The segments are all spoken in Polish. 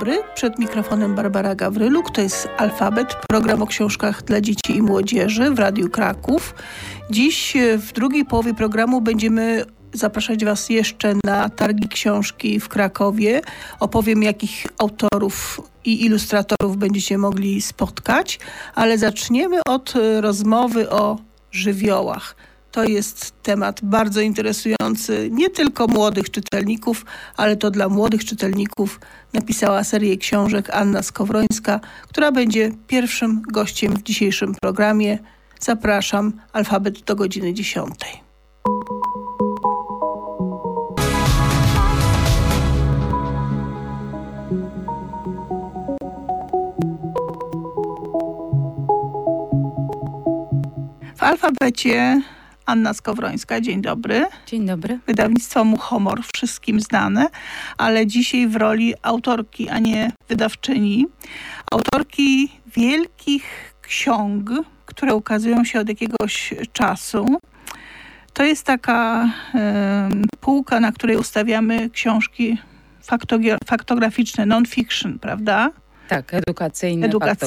dobry, przed mikrofonem Barbara Gawryluk, to jest Alfabet, program o książkach dla dzieci i młodzieży w Radiu Kraków. Dziś w drugiej połowie programu będziemy zapraszać Was jeszcze na targi książki w Krakowie. Opowiem, jakich autorów i ilustratorów będziecie mogli spotkać, ale zaczniemy od rozmowy o żywiołach. To jest temat bardzo interesujący nie tylko młodych czytelników, ale to dla młodych czytelników napisała serię książek Anna Skowrońska, która będzie pierwszym gościem w dzisiejszym programie. Zapraszam, Alfabet do godziny 10. W Alfabecie Anna Skowrońska, dzień dobry. Dzień dobry. Wydawnictwo Muchomor, wszystkim znane, ale dzisiaj w roli autorki, a nie wydawczyni. Autorki wielkich ksiąg, które ukazują się od jakiegoś czasu. To jest taka półka, na której ustawiamy książki faktograficzne, non-fiction, prawda? Tak, edukacyjne.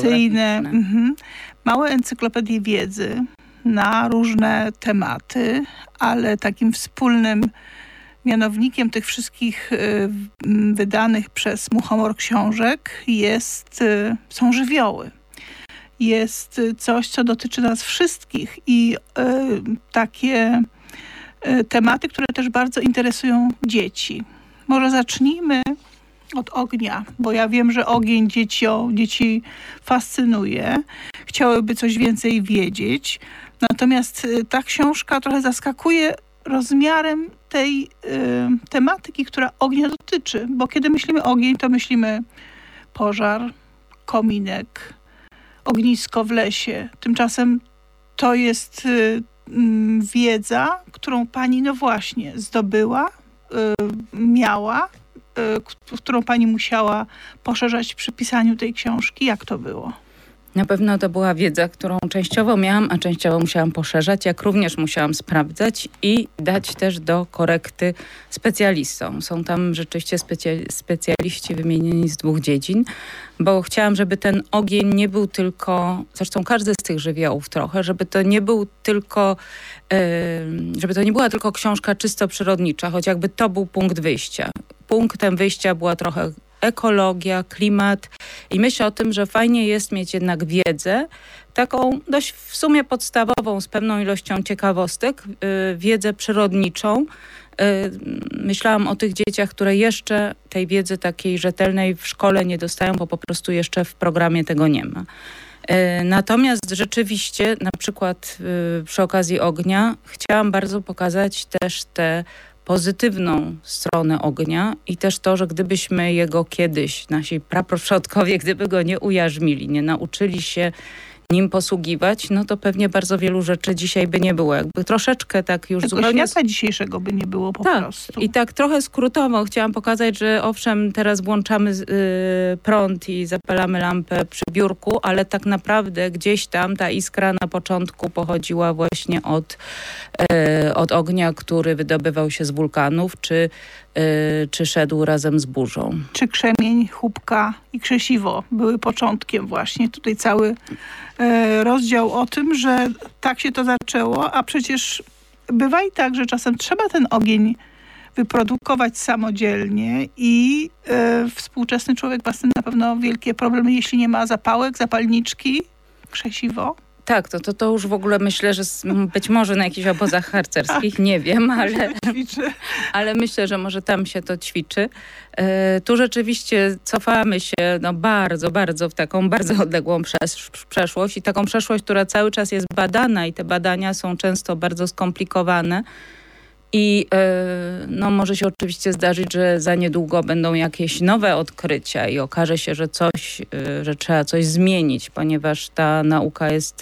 Małe encyklopedie wiedzy na różne tematy, ale takim wspólnym mianownikiem tych wszystkich wydanych przez Muchomor książek są żywioły. Jest coś, co dotyczy nas wszystkich i takie tematy, które też bardzo interesują dzieci. Może zacznijmy od ognia, bo ja wiem, że ogień dzieci fascynuje. Chciałyby coś więcej wiedzieć. Natomiast ta książka trochę zaskakuje rozmiarem tej tematyki, która ognia dotyczy. Bo kiedy myślimy ogień, to myślimy pożar, kominek, ognisko w lesie. Tymczasem to jest wiedza, którą pani, no właśnie, zdobyła, miała, którą pani musiała poszerzać przy pisaniu tej książki. Jak to było? Na pewno to była wiedza, którą częściowo miałam, a częściowo musiałam poszerzać, jak również musiałam sprawdzać i dać też do korekty specjalistom. Są tam rzeczywiście specjaliści wymienieni z 2 dziedzin, bo chciałam, żeby ten ogień nie był tylko, zresztą każdy z tych żywiołów trochę, żeby to nie była tylko książka czysto przyrodnicza, choć jakby to był punkt wyjścia. Punktem wyjścia była trochę ekologia, klimat i myślę o tym, że fajnie jest mieć jednak wiedzę, taką dość w sumie podstawową, z pewną ilością ciekawostek, wiedzę przyrodniczą. Myślałam o tych dzieciach, które jeszcze tej wiedzy takiej rzetelnej w szkole nie dostają, bo po prostu jeszcze w programie tego nie ma. Natomiast rzeczywiście, na przykład przy okazji ognia, chciałam bardzo pokazać też tę pozytywną stronę ognia i też to, że gdybyśmy jego kiedyś, nasi praprzodkowie, gdyby go nie ujarzmili, nie nauczyli się nim posługiwać, no to pewnie bardzo wielu rzeczy dzisiaj by nie było. Jakby troszeczkę tak już tego zupełnie... świata dzisiejszego by nie było po prostu. I tak trochę skrótowo chciałam pokazać, że owszem, teraz włączamy prąd i zapalamy lampę przy biurku, ale tak naprawdę gdzieś tam ta iskra na początku pochodziła właśnie od ognia, który wydobywał się z wulkanów, czy szedł razem z burzą. Czy krzemień, chłupka i krzesiwo były początkiem właśnie. Tutaj cały rozdział o tym, że tak się to zaczęło, a przecież bywa i tak, że czasem trzeba ten ogień wyprodukować samodzielnie i współczesny człowiek ma z tym na pewno wielkie problemy, jeśli nie ma zapałek, zapalniczki, krzesiwo. Tak, to już w ogóle myślę, że być może na jakichś obozach harcerskich, nie wiem, ale myślę, że może tam się to ćwiczy. Tu rzeczywiście cofamy się bardzo, bardzo w taką bardzo odległą przeszłość i taką przeszłość, która cały czas jest badana i te badania są często bardzo skomplikowane. I może się oczywiście zdarzyć, że za niedługo będą jakieś nowe odkrycia i okaże się, że trzeba coś zmienić, ponieważ ta nauka jest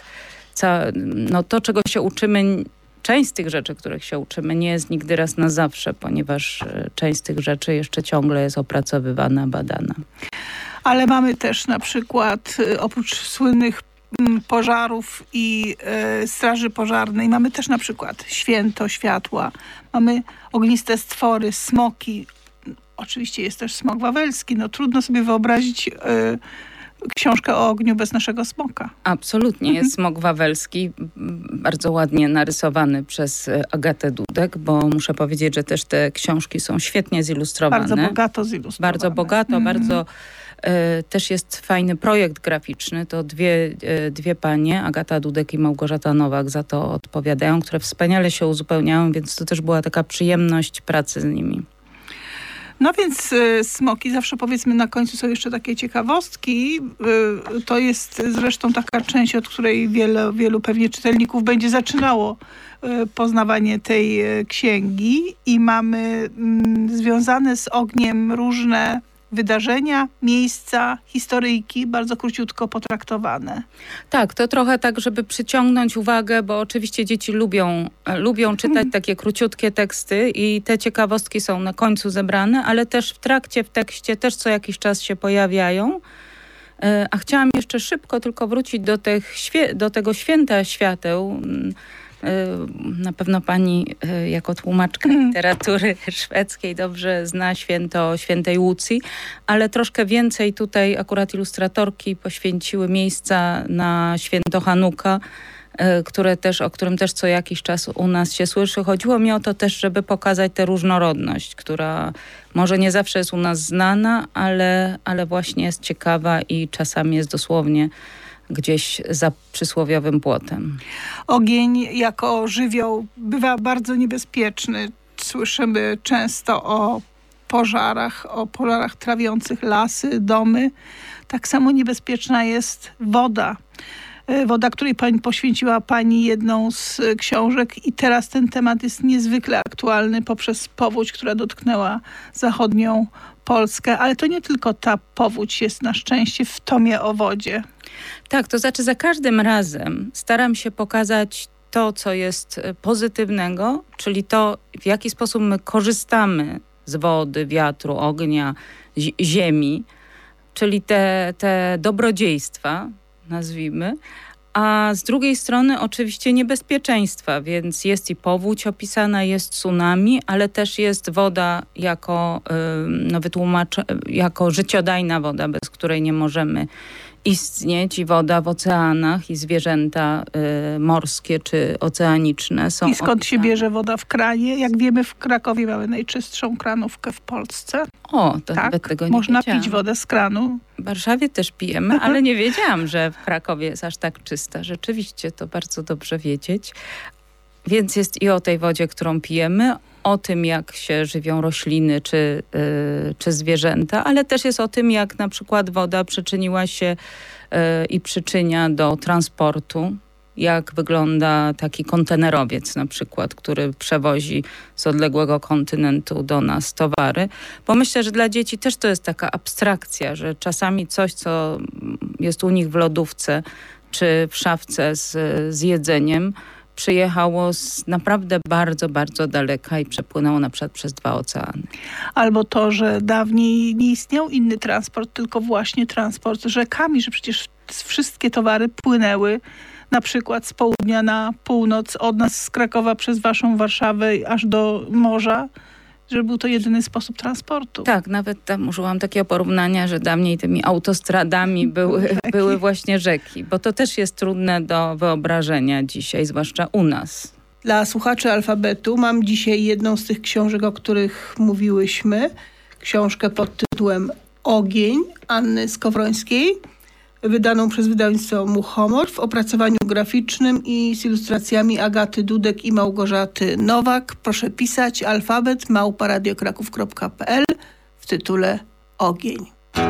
to, czego się uczymy, część z tych rzeczy, których się uczymy, nie jest nigdy raz na zawsze, ponieważ część z tych rzeczy jeszcze ciągle jest opracowywana, badana. Ale mamy też na przykład oprócz słynnych pożarów i straży pożarnej mamy też na przykład święto światła, mamy ogniste stwory, smoki, oczywiście jest też Smok Wawelski. No trudno sobie wyobrazić książkę o ogniu bez naszego smoka. Absolutnie. Jest Smok Wawelski, bardzo ładnie narysowany przez Agatę Dudek, bo muszę powiedzieć, że też te książki są świetnie zilustrowane. Bardzo bogato zilustrowane. Bardzo bogato, bardzo... Też jest fajny projekt graficzny. To dwie panie, Agata Dudek i Małgorzata Nowak, za to odpowiadają, które wspaniale się uzupełniają, więc to też była taka przyjemność pracy z nimi. No więc smoki, zawsze powiedzmy na końcu są jeszcze takie ciekawostki. To jest zresztą taka część, od której wielu pewnie czytelników będzie zaczynało poznawanie tej księgi i mamy związane z ogniem różne wydarzenia, miejsca, historyjki, bardzo króciutko potraktowane. Tak, to trochę tak, żeby przyciągnąć uwagę, bo oczywiście dzieci lubią czytać takie króciutkie teksty i te ciekawostki są na końcu zebrane, ale też w tekście też co jakiś czas się pojawiają. A chciałam jeszcze szybko tylko wrócić do tego święta świateł. Na pewno pani jako tłumaczka literatury szwedzkiej dobrze zna święto świętej Łucji, ale troszkę więcej tutaj akurat ilustratorki poświęciły miejsca na święto Hanuka, o którym też co jakiś czas u nas się słyszy. Chodziło mi o to też, żeby pokazać tę różnorodność, która może nie zawsze jest u nas znana, ale właśnie jest ciekawa i czasami jest dosłownie gdzieś za przysłowiowym płotem. Ogień jako żywioł bywa bardzo niebezpieczny. Słyszymy często o pożarach trawiących lasy, domy. Tak samo niebezpieczna jest woda. Woda, której poświęciła pani jedną z książek i teraz ten temat jest niezwykle aktualny poprzez powódź, która dotknęła zachodnią Polskę, ale to nie tylko ta powódź jest na szczęście w tomie o wodzie. Tak, to znaczy za każdym razem staram się pokazać to, co jest pozytywnego, czyli to, w jaki sposób my korzystamy z wody, wiatru, ognia, ziemi, czyli te dobrodziejstwa, nazwijmy, a z drugiej strony oczywiście niebezpieczeństwa, więc jest i powódź opisana, jest tsunami, ale też jest woda jako życiodajna woda, bez której nie możemy istnieć, i woda w oceanach, i zwierzęta morskie czy oceaniczne są I skąd opisane. się bierze woda w kranie? Jak wiemy, w Krakowie mamy najczystszą kranówkę w Polsce. O, to tak, nawet tego nie można wiedziałam. pić wodę z kranu. W Warszawie też pijemy, ale nie wiedziałam, że w Krakowie jest aż tak czysta. Rzeczywiście to bardzo dobrze wiedzieć. Więc jest i o tej wodzie, którą pijemy, o tym, jak się żywią rośliny czy zwierzęta, ale też jest o tym, jak na przykład woda przyczyniła się i przyczynia do transportu. Jak wygląda taki kontenerowiec na przykład, który przewozi z odległego kontynentu do nas towary. Bo myślę, że dla dzieci też to jest taka abstrakcja, że czasami coś, co jest u nich w lodówce czy w szafce z jedzeniem, przyjechało z naprawdę bardzo, bardzo daleka i przepłynęło na przykład przez 2 oceany. Albo to, że dawniej nie istniał inny transport, tylko właśnie transport rzekami, że przecież wszystkie towary płynęły na przykład z południa na północ, od nas z Krakowa przez waszą Warszawę aż do morza, że był to jedyny sposób transportu. Tak, nawet tam użyłam takiego porównania, że dawniej tymi autostradami były właśnie rzeki, bo to też jest trudne do wyobrażenia dzisiaj, zwłaszcza u nas. Dla słuchaczy Alfabetu mam dzisiaj jedną z tych książek, o których mówiłyśmy. Książkę pod tytułem Ogień Anny Skowrońskiej, wydaną przez wydawnictwo Muchomor w opracowaniu graficznym i z ilustracjami Agaty Dudek i Małgorzaty Nowak. Proszę pisać alfabet@radiokraków.pl w tytule Ogień.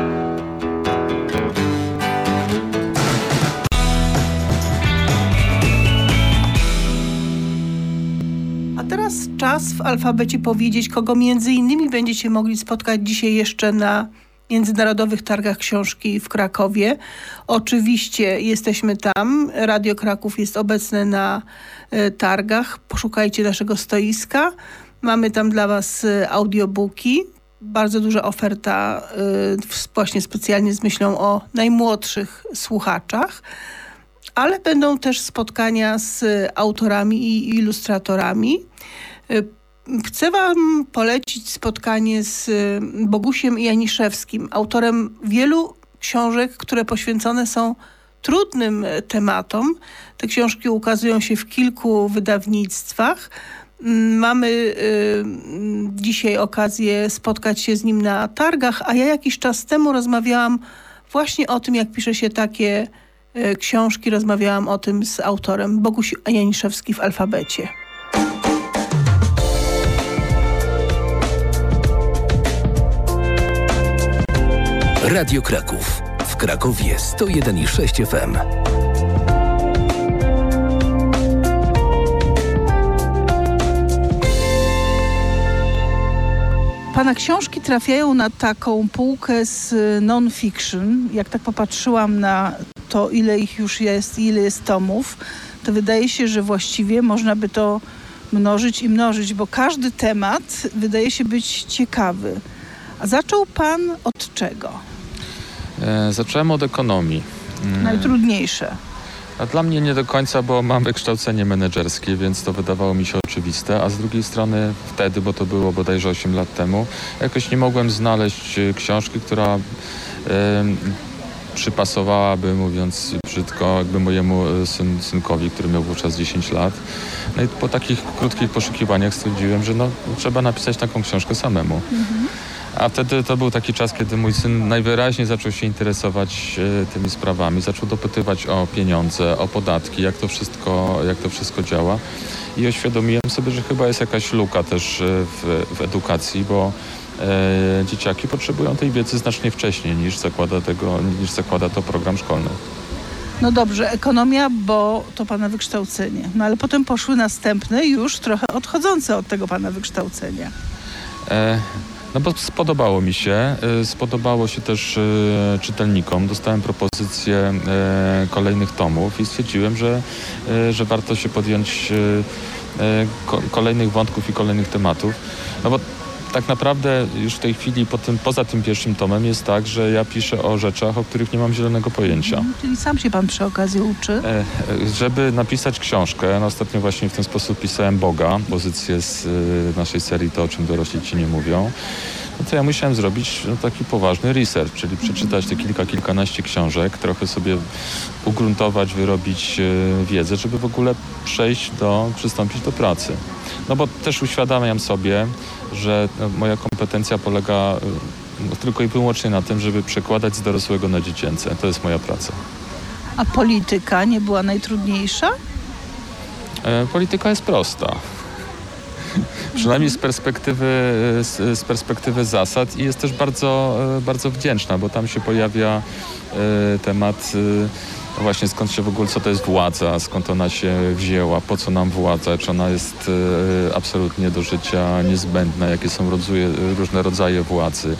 A teraz czas w alfabecie powiedzieć, kogo między innymi będziecie mogli spotkać dzisiaj jeszcze na Międzynarodowych Targach Książki w Krakowie. Oczywiście jesteśmy tam. Radio Kraków jest obecne na targach. Poszukajcie naszego stoiska. Mamy tam dla was audiobooki. Bardzo duża oferta właśnie specjalnie z myślą o najmłodszych słuchaczach. Ale będą też spotkania z autorami i ilustratorami. Chcę wam polecić spotkanie z Bogusiem Janiszewskim, autorem wielu książek, które poświęcone są trudnym tematom. Te książki ukazują się w kilku wydawnictwach. Mamy dzisiaj okazję spotkać się z nim na targach, a ja jakiś czas temu rozmawiałam właśnie o tym, jak pisze się takie książki. Rozmawiałam o tym z autorem Boguś Janiszewski w alfabecie. Radio Kraków. W Krakowie 101,6 FM. Pana książki trafiają na taką półkę z non-fiction. Jak tak popatrzyłam na to, ile ich już jest, ile jest tomów, to wydaje się, że właściwie można by to mnożyć i mnożyć, bo każdy temat wydaje się być ciekawy. A zaczął pan od czego? Zacząłem od ekonomii. Najtrudniejsze. A dla mnie nie do końca, bo mam wykształcenie menedżerskie, więc to wydawało mi się oczywiste, a z drugiej strony wtedy, bo to było bodajże 8 lat temu, jakoś nie mogłem znaleźć książki, która przypasowałaby, mówiąc brzydko, jakby mojemu synkowi, który miał wówczas 10 lat. No i po takich krótkich poszukiwaniach stwierdziłem, że trzeba napisać taką książkę samemu. A wtedy to był taki czas, kiedy mój syn najwyraźniej zaczął się interesować tymi sprawami. Zaczął dopytywać o pieniądze, o podatki, jak to wszystko działa. I uświadomiłem sobie, że chyba jest jakaś luka też w edukacji, bo dzieciaki potrzebują tej wiedzy znacznie wcześniej niż zakłada to program szkolny. No dobrze, ekonomia, bo to pana wykształcenie. No ale potem poszły następne, już trochę odchodzące od tego pana wykształcenia. No bo spodobało mi się. Spodobało się też czytelnikom. Dostałem propozycję kolejnych tomów i stwierdziłem, że warto się podjąć kolejnych wątków i kolejnych tematów. No bo tak naprawdę już w tej chwili poza tym pierwszym tomem jest tak, że ja piszę o rzeczach, o których nie mam zielonego pojęcia. Czyli sam się pan przy okazji uczy? Żeby napisać książkę, ostatnio właśnie w ten sposób pisałem Boga, pozycję z naszej serii To, o czym dorośli ci nie mówią. No to ja musiałem zrobić taki poważny research, czyli przeczytać te kilkanaście książek, trochę sobie ugruntować, wyrobić wiedzę, żeby w ogóle przystąpić do pracy. No bo też uświadamiam sobie, że moja kompetencja polega tylko i wyłącznie na tym, żeby przekładać z dorosłego na dziecięce. To jest moja praca. A polityka nie była najtrudniejsza? Polityka jest prosta. Przynajmniej z perspektywy zasad i jest też bardzo, bardzo wdzięczna, bo tam się pojawia temat właśnie skąd się w ogóle, co to jest władza, skąd ona się wzięła, po co nam władza, czy ona jest absolutnie do życia niezbędna, jakie są różne rodzaje władzy,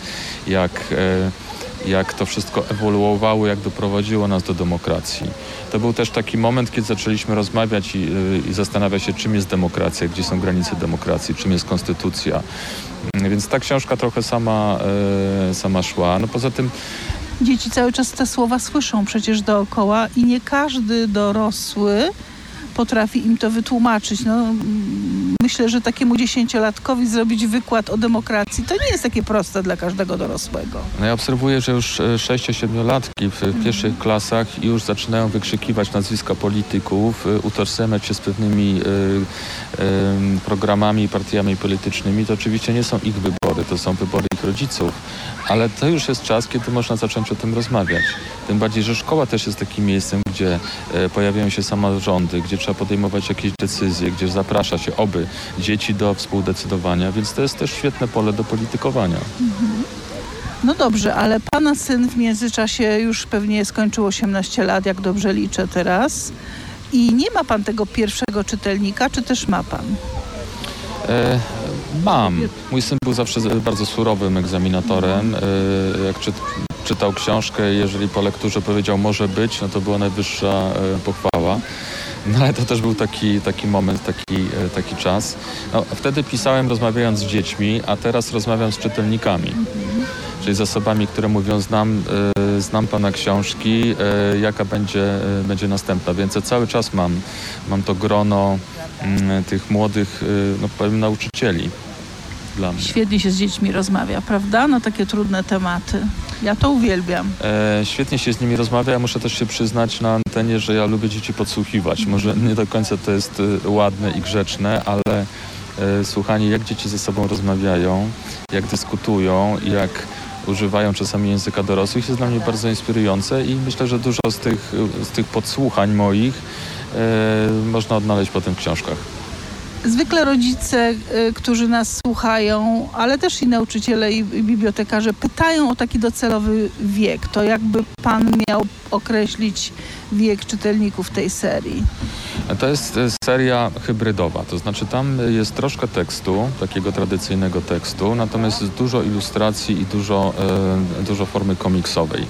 jak to wszystko ewoluowało, jak doprowadziło nas do demokracji. To był też taki moment, kiedy zaczęliśmy rozmawiać i zastanawiać się, czym jest demokracja, gdzie są granice demokracji, czym jest konstytucja. Więc ta książka trochę sama szła. No poza tym dzieci cały czas te słowa słyszą przecież dookoła i nie każdy dorosły potrafi im to wytłumaczyć. No, myślę, że takiemu 10-latkowi zrobić wykład o demokracji to nie jest takie proste dla każdego dorosłego. No ja obserwuję, że już 6-7-latki w pierwszych klasach już zaczynają wykrzykiwać nazwiska polityków, utożsamiać się z pewnymi programami i partiami politycznymi. To oczywiście nie są ich wybory, to są wybory ich rodziców, ale to już jest czas, kiedy można zacząć o tym rozmawiać. Tym bardziej, że szkoła też jest takim miejscem, gdzie pojawiają się samorządy, gdzie trzeba podejmować jakieś decyzje, gdzie zaprasza się dzieci do współdecydowania, więc to jest też świetne pole do politykowania. No dobrze, ale pana syn w międzyczasie już pewnie skończył 18 lat, jak dobrze liczę teraz. I nie ma pan tego pierwszego czytelnika, czy też ma pan? Mam. Mój syn był zawsze bardzo surowym egzaminatorem. Jak czytał książkę, jeżeli po lekturze powiedział może być, no to była najwyższa pochwała. No ale to też był taki moment, taki czas. No, wtedy pisałem rozmawiając z dziećmi, a teraz rozmawiam z czytelnikami. czyli zasobami, które mówią znam pana książki, jaka będzie następna. Więc ja cały czas mam to grono tych młodych, no powiem, nauczycieli dla mnie. Świetnie się z dziećmi rozmawia, prawda? Na takie trudne tematy. Ja to uwielbiam. Świetnie się z nimi rozmawia. Ja muszę też się przyznać na antenie, że ja lubię dzieci podsłuchiwać. Może nie do końca to jest ładne i grzeczne, ale słuchanie, jak dzieci ze sobą rozmawiają, jak dyskutują, jak używają czasami języka dorosłych, jest dla mnie bardzo inspirujące i myślę, że dużo z tych podsłuchań moich można odnaleźć potem w książkach. Zwykle rodzice, którzy nas słuchają, ale też i nauczyciele i bibliotekarze pytają o taki docelowy wiek. To jakby pan miał określić wiek czytelników tej serii? To jest seria hybrydowa, to znaczy tam jest troszkę tekstu, takiego tradycyjnego tekstu, natomiast jest dużo ilustracji i dużo formy komiksowej.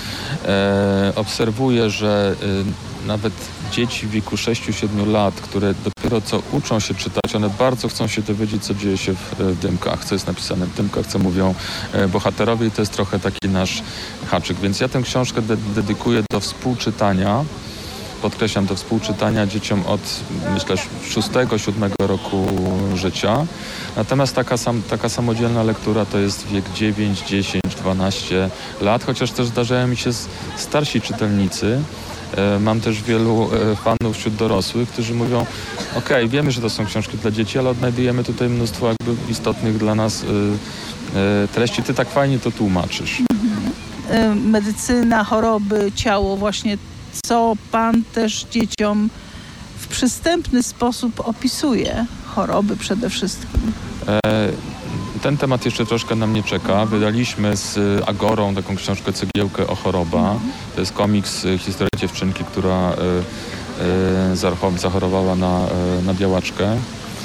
Obserwuję, że nawet dzieci w wieku 6-7 lat, które dopiero co uczą się czytać, one bardzo chcą się dowiedzieć, co dzieje się w Dymkach, co jest napisane w Dymkach, co mówią bohaterowie i to jest trochę taki nasz haczyk. Więc ja tę książkę dedykuję do współczytania, podkreślam, do współczytania dzieciom od, myślę, 6-7 roku życia. Natomiast taka samodzielna lektura to jest wiek 9, 10, 12 lat, chociaż też zdarzają mi się starsi czytelnicy. Mam też wielu fanów wśród dorosłych, którzy mówią, okej, wiemy, że to są książki dla dzieci, ale odnajdujemy tutaj mnóstwo jakby istotnych dla nas treści. Ty tak fajnie to tłumaczysz. Medycyna, choroby, ciało, właśnie co pan też dzieciom w przystępny sposób opisuje. Choroby przede wszystkim. Ten temat jeszcze troszkę na mnie czeka. Wydaliśmy z Agorą taką książkę Cegiełkę o choroba. To jest komiks, historia dziewczynki, która zachorowała na białaczkę.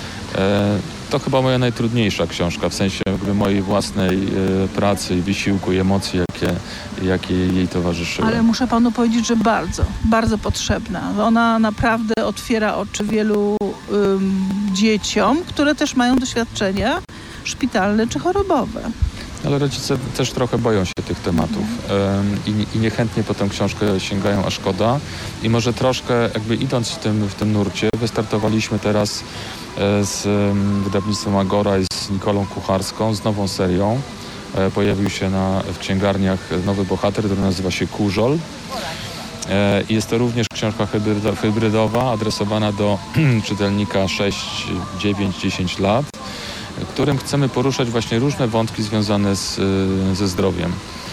To chyba moja najtrudniejsza książka, w sensie jakby mojej własnej pracy i wysiłku i emocji, jakie jej towarzyszyły. Ale muszę panu powiedzieć, że bardzo, bardzo potrzebna. Ona naprawdę otwiera oczy wielu dzieciom, które też mają doświadczenia szpitalne czy chorobowe. Ale rodzice też trochę boją się tych tematów i niechętnie po tę książkę sięgają, a szkoda. I może troszkę jakby idąc w tym nurcie, wystartowaliśmy teraz z wydawnictwem Agora i z Nikolą Kucharską z nową serią. Pojawił się w księgarniach nowy bohater, który nazywa się Kurzol. Jest to również książka hybrydowa, adresowana do czytelnika 6, 9, 10 lat, którym chcemy poruszać właśnie różne wątki związane ze zdrowiem,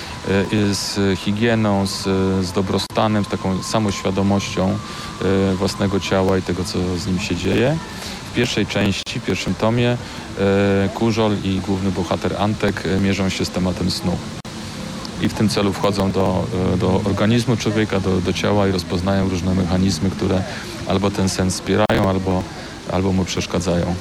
z higieną, z dobrostanem, z taką samoświadomością własnego ciała i tego, co z nim się dzieje. W pierwszej części, w pierwszym tomie Kurzol i główny bohater Antek mierzą się z tematem snu. I w tym celu wchodzą do organizmu człowieka, do ciała i rozpoznają różne mechanizmy, które albo ten sen wspierają, albo mu przeszkadzają.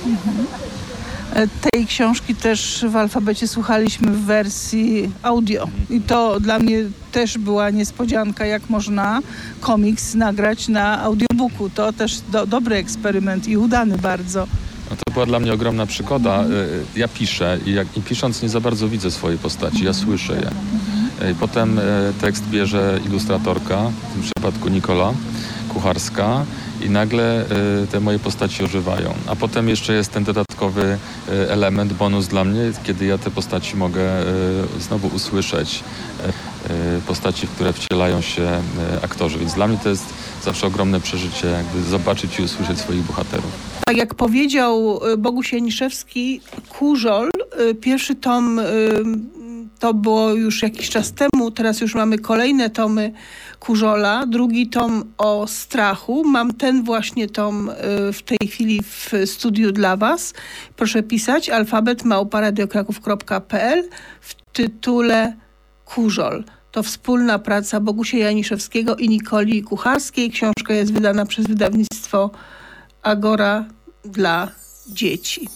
Tej książki też w Alfabecie słuchaliśmy w wersji audio. I to dla mnie też była niespodzianka, jak można komiks nagrać na audiobooku. To też dobry eksperyment i udany bardzo. No to była dla mnie ogromna przygoda. Ja piszę i pisząc nie za bardzo widzę swojej postaci, ja słyszę je. I potem tekst bierze ilustratorka, w tym przypadku Nikola Kucharska, i nagle te moje postaci ożywają. A potem jeszcze jest ten dodatkowy element, bonus dla mnie, kiedy ja te postaci mogę znowu usłyszeć. Postaci, w które wcielają się aktorzy. Więc dla mnie to jest zawsze ogromne przeżycie, jakby zobaczyć i usłyszeć swoich bohaterów. Tak jak powiedział Boguś Janiszewski, Kurzol, pierwszy tom to było już jakiś czas temu, teraz już mamy kolejne tomy Kurzola, drugi tom o strachu. Mam ten właśnie tom w tej chwili w studiu dla was. Proszę pisać alfabet@radiokraków.pl w tytule Kurzol. To wspólna praca Bogusia Janiszewskiego i Nikoli Kucharskiej. Książka jest wydana przez wydawnictwo Agora dla dzieci.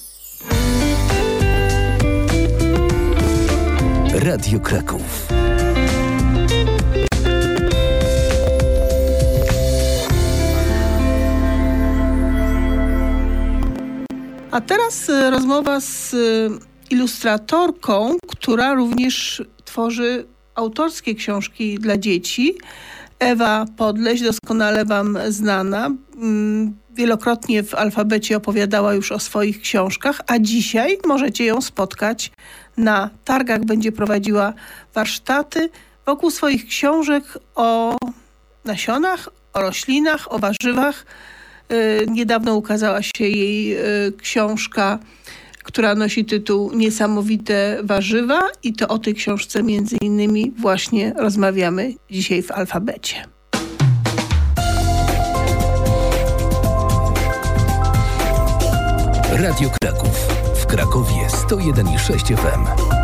Radio Kraków. A teraz rozmowa z ilustratorką, która również tworzy autorskie książki dla dzieci. Ewa Podleś, doskonale wam znana, wielokrotnie w Alfabecie opowiadała już o swoich książkach, a dzisiaj możecie ją spotkać na targach. Będzie prowadziła warsztaty wokół swoich książek o nasionach, o roślinach, o warzywach. Niedawno ukazała się jej książka, która nosi tytuł Niesamowite warzywa i to o tej książce między innymi właśnie rozmawiamy dzisiaj w Alfabecie. Radio Kraków. W Krakowie 101,6 FM.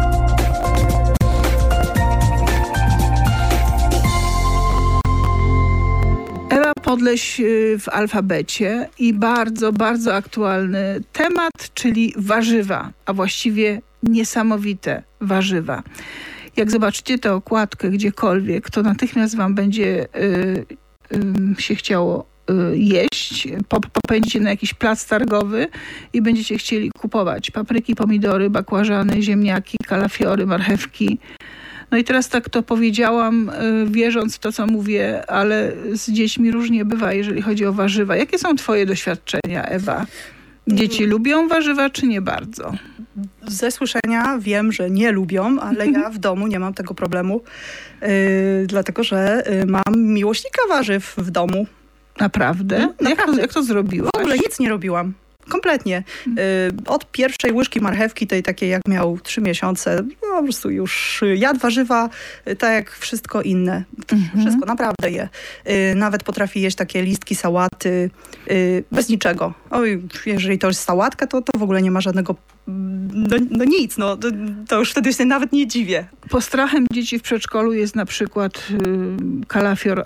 Ewa Podleś w Alfabecie i bardzo, bardzo aktualny temat, czyli warzywa, a właściwie niesamowite warzywa. Jak zobaczycie tę okładkę gdziekolwiek, to natychmiast wam będzie się chciało jeść. Popędzicie na jakiś plac targowy i będziecie chcieli kupować papryki, pomidory, bakłażany, ziemniaki, kalafiory, marchewki. No i teraz tak to powiedziałam, wierząc w to, co mówię, ale z dziećmi różnie bywa, jeżeli chodzi o warzywa. Jakie są twoje doświadczenia, Ewa? Dzieci lubią warzywa, czy nie bardzo? Ze słyszenia wiem, że nie lubią, ale ja w domu nie mam tego problemu, dlatego że mam miłośnika warzyw w domu. Naprawdę? Naprawdę. Jak to zrobiłaś? W ogóle nic nie robiłam. Kompletnie. Od pierwszej łyżki marchewki, tej takiej jak miał 3 miesiące, no, po prostu już jadł warzywa, tak jak wszystko inne. Wszystko, naprawdę je. Nawet potrafi jeść takie listki sałaty bez niczego. Oj, jeżeli to jest sałatka, to w ogóle nie ma żadnego nic. To już wtedy się nawet nie dziwię. Postrachem dzieci w przedszkolu jest na przykład kalafior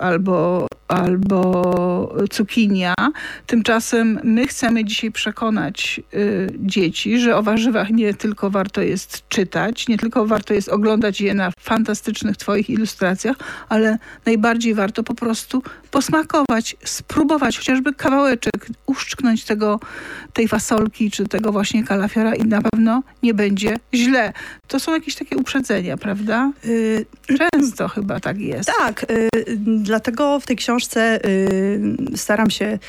albo cukinia. Tymczasem my chcemy dzisiaj przekonać dzieci, że o warzywach nie tylko warto jest czytać, nie tylko warto jest oglądać je na fantastycznych twoich ilustracjach, ale najbardziej warto po prostu posmakować, spróbować chociażby kawałeczek, uszczknąć tej fasolki czy tego właśnie kalafiora i na pewno nie będzie źle. To są jakieś takie uprzedzenia, prawda? Często chyba tak jest. Tak, dlatego w tej książce staram się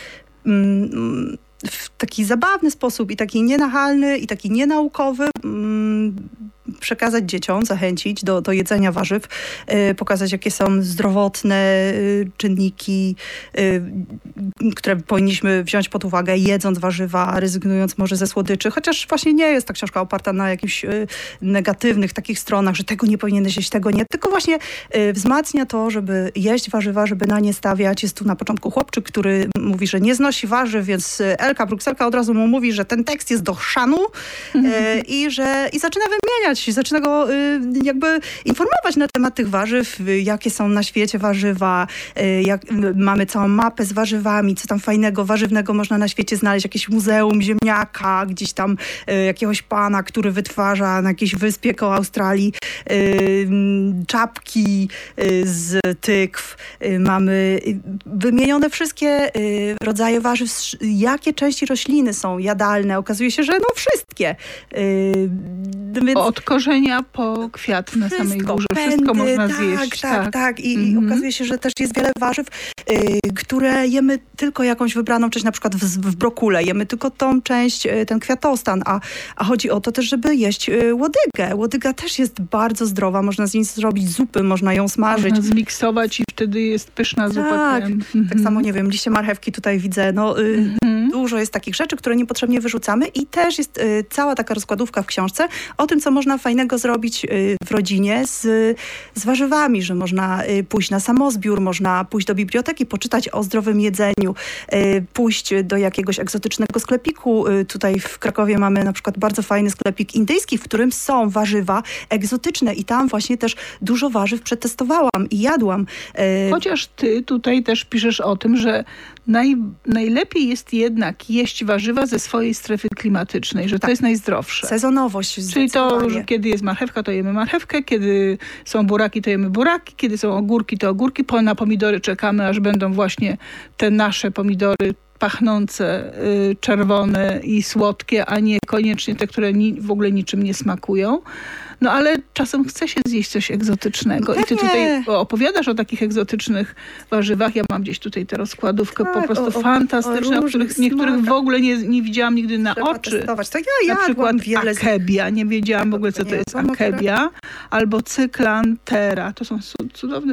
w taki zabawny sposób i taki nienachalny i taki nienaukowy przekazać dzieciom, zachęcić do jedzenia warzyw, pokazać jakie są zdrowotne czynniki, które powinniśmy wziąć pod uwagę jedząc warzywa, rezygnując może ze słodyczy, chociaż właśnie nie jest ta książka oparta na jakichś negatywnych takich stronach, że tego nie powinieneś jeść, tego nie, tylko właśnie wzmacnia to, żeby jeść warzywa, żeby na nie stawiać. Jest tu na początku chłopczyk, który mówi, że nie znosi warzyw, więc Elka Brukselka od razu mu mówi, że ten tekst jest do chrzanu i zaczyna wymieniać, zaczyna go jakby informować na temat tych warzyw, jakie są na świecie warzywa, mamy całą mapę z warzywami, co tam fajnego, warzywnego można na świecie znaleźć, jakieś muzeum ziemniaka, gdzieś tam jakiegoś pana, który wytwarza na jakiejś wyspie koło Australii czapki z tykw. Mamy wymienione wszystkie rodzaje warzyw, jakie części rośliny są jadalne. Okazuje się, że wszystkie. Więc od korzenia po kwiat na samej górze. Wszystko można zjeść. Tak. I okazuje się, że też jest wiele warzyw, które jemy tylko jakąś wybraną część, na przykład w brokule. Jemy tylko tą część, ten kwiatostan, a chodzi o to też, żeby jeść łodygę. Łodyga też jest bardzo zdrowa. Można z niej zrobić zupy, można ją smażyć. Można zmiksować i wtedy jest pyszna zupa. Tak samo, nie wiem, liście marchewki tutaj widzę. Dużo jest takich rzeczy, które niepotrzebnie wyrzucamy i też jest cała taka rozkładówka w książce o tym, co można fajnego zrobić w rodzinie z warzywami, że można pójść na samozbiór, można pójść do biblioteki, poczytać o zdrowym jedzeniu, pójść do jakiegoś egzotycznego sklepiku. Tutaj w Krakowie mamy na przykład bardzo fajny sklepik indyjski, w którym są warzywa egzotyczne i tam właśnie też dużo warzyw przetestowałam i jadłam. Chociaż ty tutaj też piszesz o tym, że najlepiej jest jednak jeść warzywa ze swojej strefy klimatycznej, że to jest najzdrowsze. Sezonowość. Czyli to, że kiedy jest marchewka, to jemy marchewkę, kiedy są buraki, to jemy buraki, kiedy są ogórki, to ogórki. Na pomidory czekamy, aż będą właśnie te nasze pomidory pachnące, czerwone i słodkie, a nie koniecznie te, które w ogóle niczym nie smakują. No ale czasem chce się zjeść coś egzotycznego. I ty tutaj opowiadasz o takich egzotycznych warzywach. Ja mam gdzieś tutaj tę rozkładówkę po prostu fantastyczną, których niektórych w ogóle nie widziałam nigdy na oczy. Testować. To ja na przykład wiele akebia. Nie wiedziałam w ogóle, co to jest akebia. Albo cyklantera. To są cudowne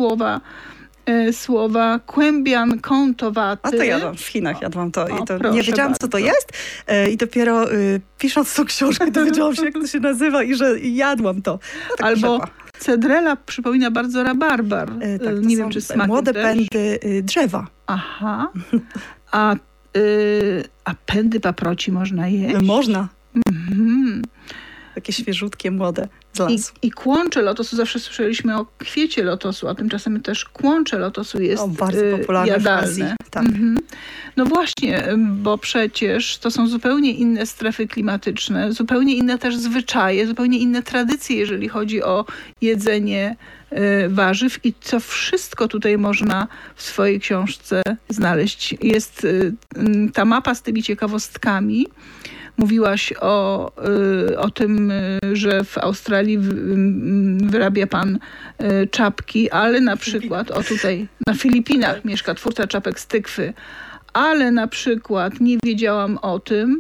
słowa kłębian kątowaty. A to jadłam w Chinach, jadłam to i to nie wiedziałam, co to jest. I dopiero pisząc tą książkę dowiedziałam się, jak to się nazywa i że jadłam to. No, tak albo cedrela przypomina bardzo rabarbar. Tak, nie wiem, czy smakiem młode też. pędy drzewa. Aha. A pędy paproci można jeść? Można. Mhm. Takie świeżutkie, młode z lasu. I kłącze lotosu, zawsze słyszeliśmy o kwiecie lotosu, a tymczasem też kłącze lotosu jest bardzo popularne jadalne. w Azji. Tak. No właśnie, bo przecież to są zupełnie inne strefy klimatyczne, zupełnie inne też zwyczaje, zupełnie inne tradycje, jeżeli chodzi o jedzenie warzyw i co wszystko tutaj można w swojej książce znaleźć. Jest ta mapa z tymi ciekawostkami. Mówiłaś o tym, że w Australii wyrabia pan czapki, ale na przykład, tutaj na Filipinach mieszka twórca czapek z tykwy, ale na przykład nie wiedziałam o tym,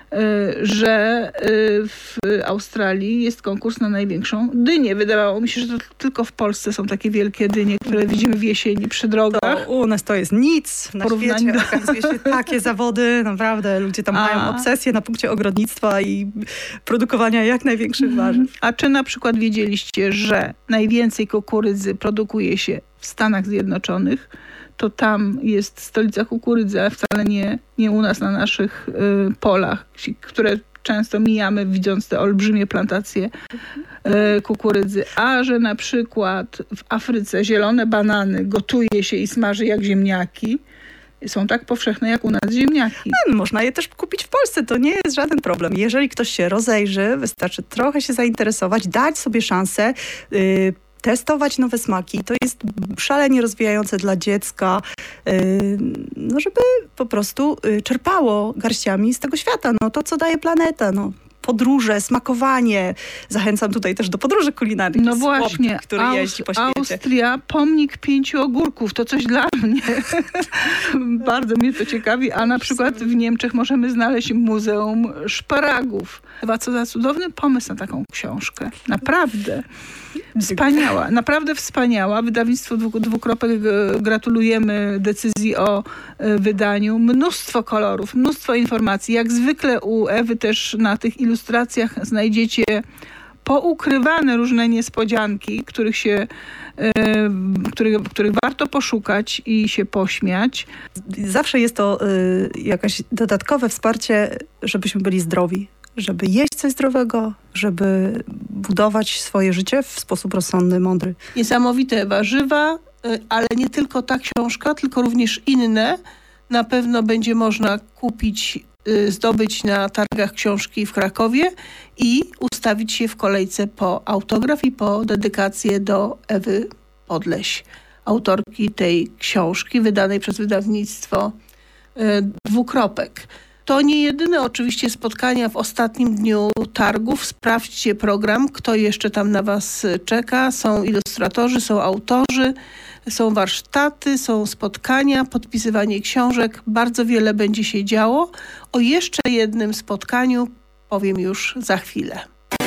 że w Australii jest konkurs na największą dynię. Wydawało mi się, że to tylko w Polsce są takie wielkie dynie, które widzimy w jesieni przy drogach. To u nas to jest nic. Na świecie okazuje się takie zawody. Naprawdę ludzie tam mają obsesję na punkcie ogrodnictwa i produkowania jak największych warzyw. A czy na przykład wiedzieliście, że najwięcej kukurydzy produkuje się w Stanach Zjednoczonych? To tam jest stolica kukurydzy, ale wcale nie u nas na naszych polach, które często mijamy, widząc te olbrzymie plantacje kukurydzy. A że na przykład w Afryce zielone banany gotuje się i smaży jak ziemniaki, są tak powszechne jak u nas ziemniaki. Można je też kupić w Polsce, to nie jest żaden problem. Jeżeli ktoś się rozejrzy, wystarczy trochę się zainteresować, dać sobie szansę, testować nowe smaki. To jest szalenie rozwijające dla dziecka, żeby po prostu czerpało garściami z tego świata. To, co daje planeta. Podróże, smakowanie. Zachęcam tutaj też do podróży kulinarnych. No właśnie, Słodki, który jeździ po świecie. Austria, pomnik 5 ogórków. To coś dla mnie. Bardzo mnie to ciekawi. A na przykład w Niemczech możemy znaleźć Muzeum Szparagów. Chyba co za cudowny pomysł na taką książkę. Naprawdę. Wspaniała, naprawdę wspaniała. Wydawnictwu Dwukropek gratulujemy decyzji o wydaniu. Mnóstwo kolorów, mnóstwo informacji. Jak zwykle u Ewy też na tych ilustracjach znajdziecie poukrywane różne niespodzianki, których warto poszukać i się pośmiać. Zawsze jest to jakieś dodatkowe wsparcie, żebyśmy byli zdrowi. Żeby jeść coś zdrowego, żeby budować swoje życie w sposób rozsądny, mądry. Niesamowite warzywa, ale nie tylko ta książka, tylko również inne. Na pewno będzie można kupić, zdobyć na targach książki w Krakowie i ustawić się w kolejce po autograf i po dedykację do Ewy Podleś, autorki tej książki wydanej przez wydawnictwo Dwukropek. To nie jedyne oczywiście spotkania w ostatnim dniu targów. Sprawdźcie program, kto jeszcze tam na was czeka. Są ilustratorzy, są autorzy, są warsztaty, są spotkania, podpisywanie książek. Bardzo wiele będzie się działo. O jeszcze jednym spotkaniu powiem już za chwilę.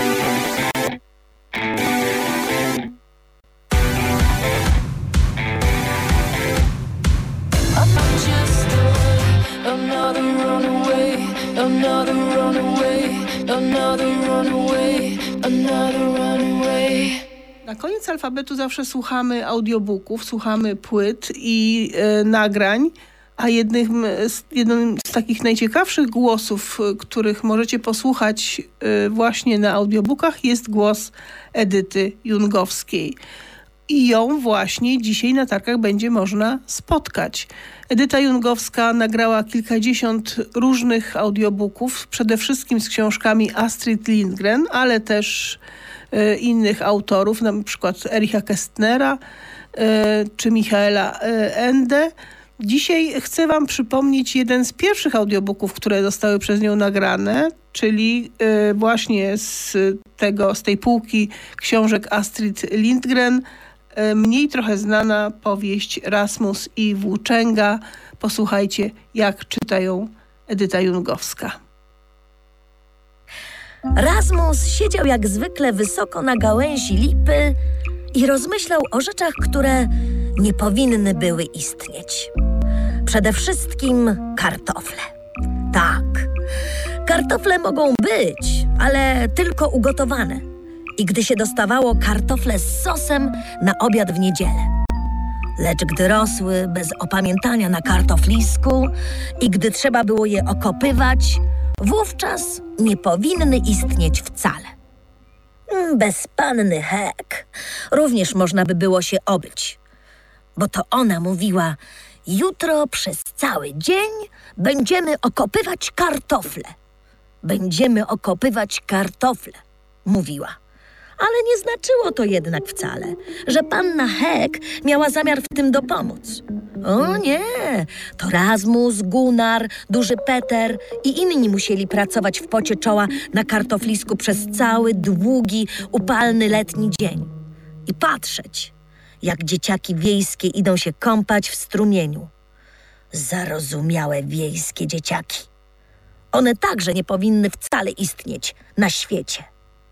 Another runaway, another runaway, another runaway. Na koniec alfabetu zawsze słuchamy audiobooków, słuchamy płyt i nagrań, a jednym z takich najciekawszych głosów, których możecie posłuchać właśnie na audiobookach, jest głos Edyty Jungowskiej. I ją właśnie dzisiaj na targach będzie można spotkać. Edyta Jungowska nagrała kilkadziesiąt różnych audiobooków, przede wszystkim z książkami Astrid Lindgren, ale też innych autorów, na przykład Ericha Kästnera czy Michaela Ende. Dzisiaj chcę wam przypomnieć jeden z pierwszych audiobooków, które zostały przez nią nagrane. czyli właśnie z tej półki książek Astrid Lindgren, mniej trochę znana powieść Rasmus i Włóczęga. Posłuchajcie, jak czytają Edyta Jungowska. Rasmus siedział jak zwykle wysoko na gałęzi lipy i rozmyślał o rzeczach, które nie powinny były istnieć. Przede wszystkim kartofle. Tak, kartofle mogą być, ale tylko ugotowane. I gdy się dostawało kartofle z sosem na obiad w niedzielę. Lecz gdy rosły bez opamiętania na kartoflisku i gdy trzeba było je okopywać, wówczas nie powinny istnieć wcale. Bez panny Hek również można by było się obyć, bo to ona mówiła: jutro przez cały dzień będziemy okopywać kartofle. Będziemy okopywać kartofle, mówiła. Ale nie znaczyło to jednak wcale, że panna Hek miała zamiar w tym dopomóc. O nie, to Rasmus, Gunnar, duży Peter i inni musieli pracować w pocie czoła na kartoflisku przez cały długi, upalny letni dzień. I patrzeć, jak dzieciaki wiejskie idą się kąpać w strumieniu. Zarozumiałe wiejskie dzieciaki. One także nie powinny wcale istnieć na świecie.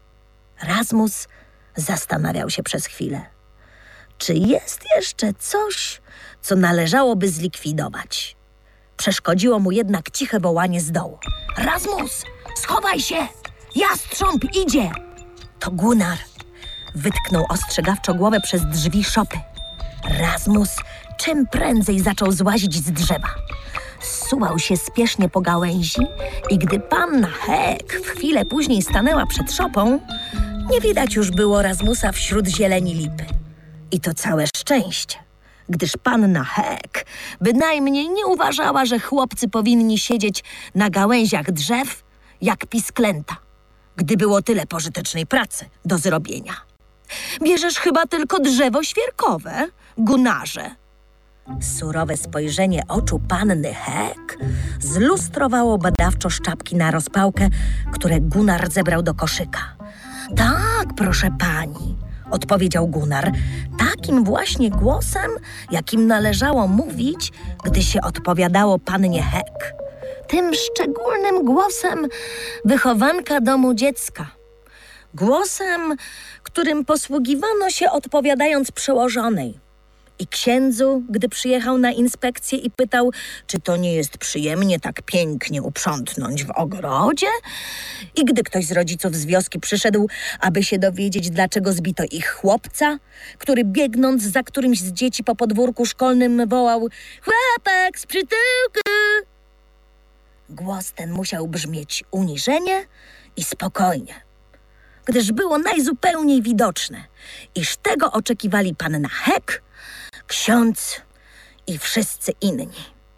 Rasmus zastanawiał się przez chwilę. Czy jest jeszcze coś, co należałoby zlikwidować? Przeszkodziło mu jednak ciche wołanie z dołu. Rasmus, schowaj się! Jastrząb idzie! To Gunnar. Wytknął ostrzegawczo głowę przez drzwi szopy. Rasmus czym prędzej zaczął złazić z drzewa. Zsuwał się spiesznie po gałęzi i gdy panna Hek w chwilę później stanęła przed szopą, nie widać już było Rasmusa wśród zieleni lipy. I to całe szczęście, gdyż panna Hek bynajmniej nie uważała, że chłopcy powinni siedzieć na gałęziach drzew jak pisklęta, gdy było tyle pożytecznej pracy do zrobienia. Bierzesz chyba tylko drzewo świerkowe, Gunnarze. Surowe spojrzenie oczu panny Hek zlustrowało badawczo szczapki na rozpałkę, które Gunnar zebrał do koszyka. Tak, proszę pani, odpowiedział Gunnar, takim właśnie głosem, jakim należało mówić, gdy się odpowiadało pannie Hek. Tym szczególnym głosem wychowanka domu dziecka. Głosem, którym posługiwano się odpowiadając przełożonej. I księdzu, gdy przyjechał na inspekcję i pytał, czy to nie jest przyjemnie tak pięknie uprzątnąć w ogrodzie? I gdy ktoś z rodziców z wioski przyszedł, aby się dowiedzieć, dlaczego zbito ich chłopca, który biegnąc za którymś z dzieci po podwórku szkolnym wołał: chłopak z przytyłku! Głos ten musiał brzmieć uniżenie i spokojnie, gdyż było najzupełniej widoczne, iż tego oczekiwali panna Hek, ksiądz i wszyscy inni.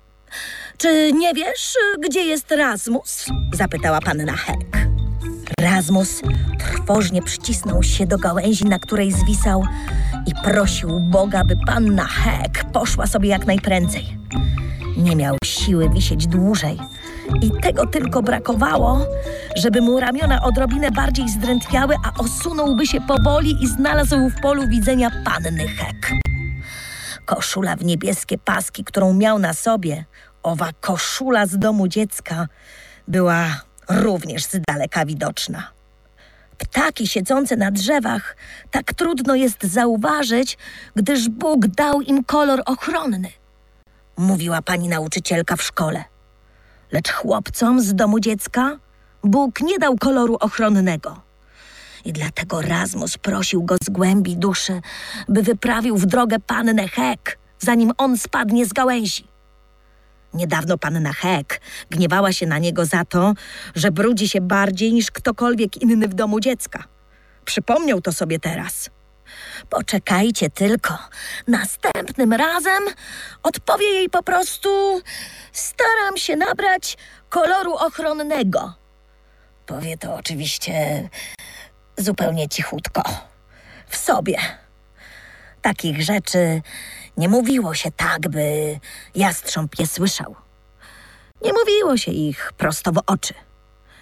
Czy nie wiesz, gdzie jest Rasmus? Zapytała panna Hek. Rasmus trwożnie przycisnął się do gałęzi, na której zwisał i prosił Boga, by panna Hek poszła sobie jak najprędzej. Nie miał siły wisieć dłużej i tego tylko brakowało, żeby mu ramiona odrobinę bardziej zdrętwiały, a osunąłby się powoli i znalazł w polu widzenia panny Hek. Koszula w niebieskie paski, którą miał na sobie, owa koszula z domu dziecka, była również z daleka widoczna. Ptaki siedzące na drzewach tak trudno jest zauważyć, gdyż Bóg dał im kolor ochronny, mówiła pani nauczycielka w szkole. Lecz chłopcom z domu dziecka Bóg nie dał koloru ochronnego. I dlatego Rasmus prosił go z głębi duszy, by wyprawił w drogę pannę Hek, zanim on spadnie z gałęzi. Niedawno panna Hek gniewała się na niego za to, że brudzi się bardziej niż ktokolwiek inny w domu dziecka. Przypomniał to sobie teraz. Poczekajcie tylko, następnym razem odpowie jej po prostu: staram się nabrać koloru ochronnego. Powie to oczywiście zupełnie cichutko, w sobie. Takich rzeczy nie mówiło się tak, by jastrząb je słyszał. Nie mówiło się ich prosto w oczy.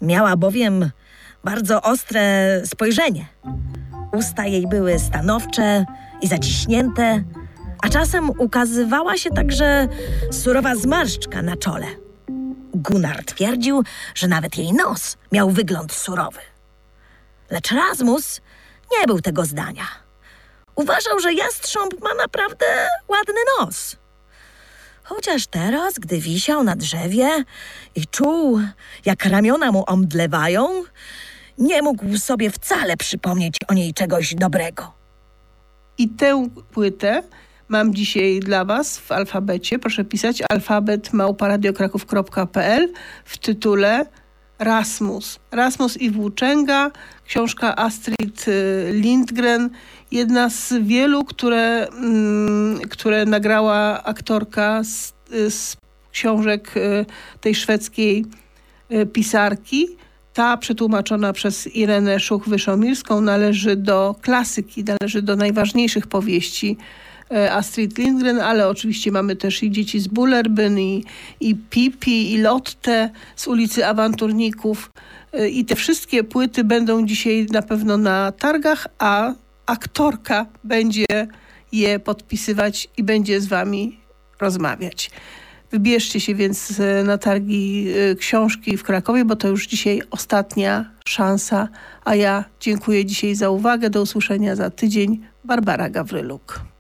Miała bowiem bardzo ostre spojrzenie. Usta jej były stanowcze i zaciśnięte, a czasem ukazywała się także surowa zmarszczka na czole. Gunnar twierdził, że nawet jej nos miał wygląd surowy. Lecz Rasmus nie był tego zdania. Uważał, że jastrząb ma naprawdę ładny nos. Chociaż teraz, gdy wisiał na drzewie i czuł, jak ramiona mu omdlewają, nie mógł sobie wcale przypomnieć o niej czegoś dobrego. I tę płytę mam dzisiaj dla was w alfabecie. Proszę pisać alfabet@radiokraków.pl w tytule Rasmus. Rasmus i włóczęga, książka Astrid Lindgren, jedna z wielu, które nagrała aktorka z książek tej szwedzkiej pisarki. Ta przetłumaczona przez Irenę Szuch-Wyszomirską należy do klasyki, należy do najważniejszych powieści Astrid Lindgren, ale oczywiście mamy też i Dzieci z Bullerbyn, i Pippi, i Lotte z ulicy Awanturników. I te wszystkie płyty będą dzisiaj na pewno na targach, a aktorka będzie je podpisywać i będzie z wami rozmawiać. Wybierzcie się więc na targi książki w Krakowie, bo to już dzisiaj ostatnia szansa. A ja dziękuję dzisiaj za uwagę. Do usłyszenia za tydzień. Barbara Gawryluk.